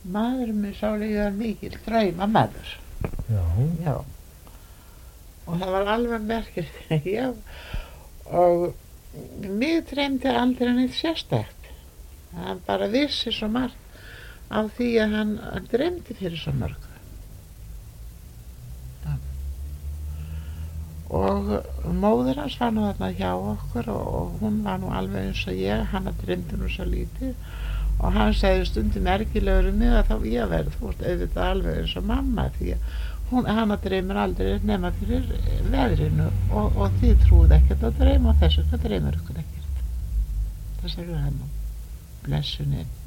Maðurinn minn sá líka mikill draumamaður. Já. Og það var alveg merkilegt. Já. Og mig dreymdi aldrei neitt sérstakt. Hann bara vissi svo margt af því að hann dreymdi fyrir svo mörgu. Já. Og móðir hans var nú þarna hjá okkur og hún var nú alveg eins og ég, hann dreymdi nú svo lítið og hann segði stundum merkilegur um mig að þá ég verði, þú ert auðvitað alveg eins og mamma því að hann dreymir aldrei nema fyrir veðrinu og þið trúið ekkert að dreyma og þess vegna dreymir ykkur ekkert. Það segir hann nú, blessunin.